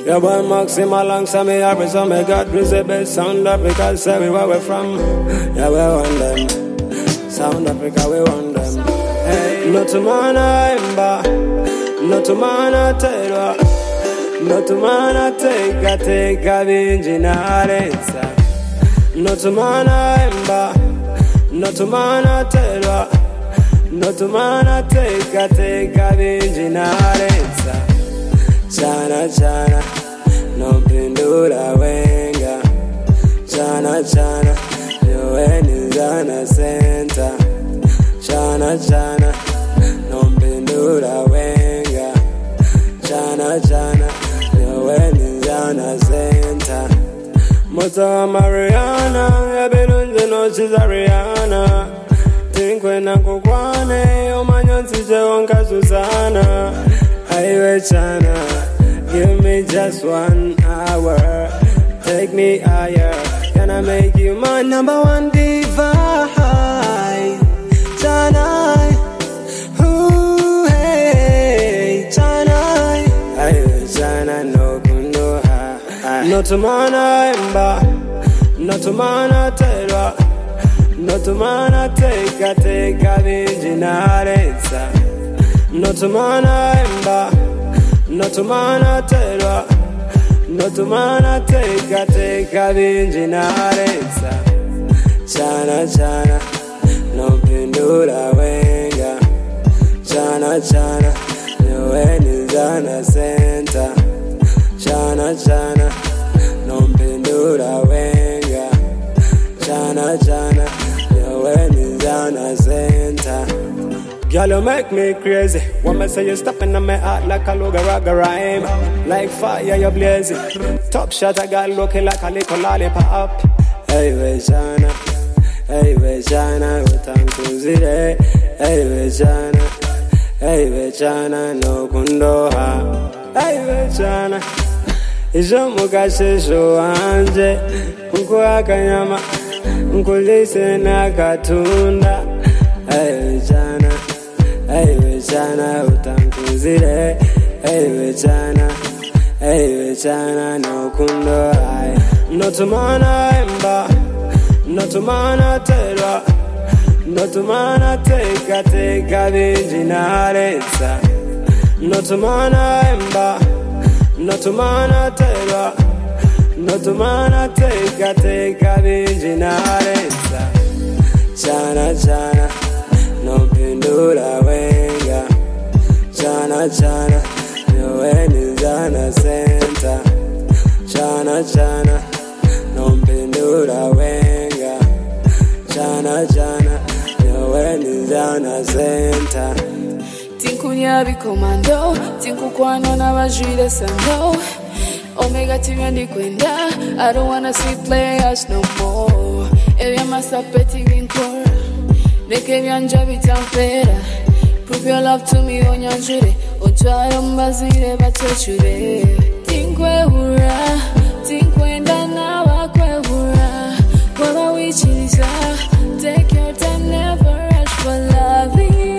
Your boy Maxim alongside me, every song me got the best Sound Africa, say we where we from. Yeah, we want them. Sound Africa, we want them. Hey, no to mana emba, no to mana terwa, no to mana take binji na resa. No to mana emba, no to mana terwa, no to mana take binji na resa. Chana chana, no pindura wenga. Chana chana, yoeni zana center. Chana chana, no pindura wenga. Chana chana, yoeni zana center. Mosa Mariana, yabelunze no she's a Rihanna. Tinkwe na kukwane, omanyonsi jeonka Susana. Highway China, give me just 1 hour. Take me higher. Can I make you my number one diva? China, ooh, hey, China. Highway China, no kundo ha. No to mana emba, no to mana terwa, no to mana take binji na resa. No to mana emba, no to mana terwa, no to mana take binji na resa. Chana chana, no pindura wenga. Chana chana, yoeni zana center. Chana chana, no pindura wenga. Chana chana, yoeni zana center. Girl, you make me crazy. When me say you stepping on my heart like a raga rhyme. Like fire, you blazing. Top shot, I got looking like a little lollipop. Hey, we China, utankuzire. Hey, we China, no kundoha. Hey, we China, ijo mukashe sho anje. Nku akanyama, nkulise na katunda. Hey, we China. Hey, we China, utankuzire. Hey, we China, no kundo hai. No to mana emba, no to mana terwa, no to mana take binji na resa. No to mana emba, no to mana terwa, no to mana take binji na resa. Chana chana, no pindura wenga. Chana chana, yoeni zana center. Chana chana, no pindura wenga. Chana chana, yoeni zana center. Tinkunya bikomando, tinkukwano na bajire sando. Omega TV ndi kwenda, I don't wanna see players no more. Eya masapeti vinkora. Neke vyanja vitamfera. Prove your love to me onyanjure. Otwaro mbazire batochure. Tinkwe hura, tinkwenda na wakwe hura. Waba wichiliza, take your time, never rush for loving.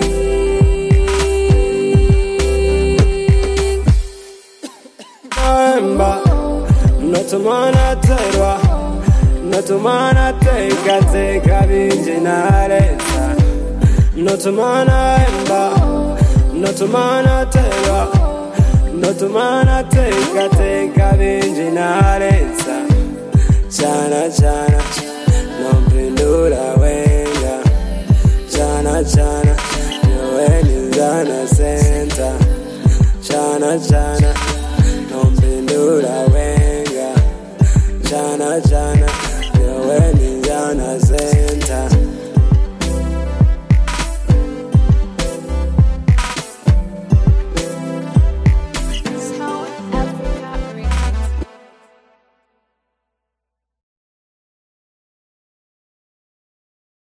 No to mana terwa, no to mana take binji na resa. No to mana emba, no to mana terwa, no to mana take binji na resa. Chana chana, no pindura wenga. Chana chana, yoeni zana center. Chana chana, no pindura wenga. Chana chana, yoeni zana center.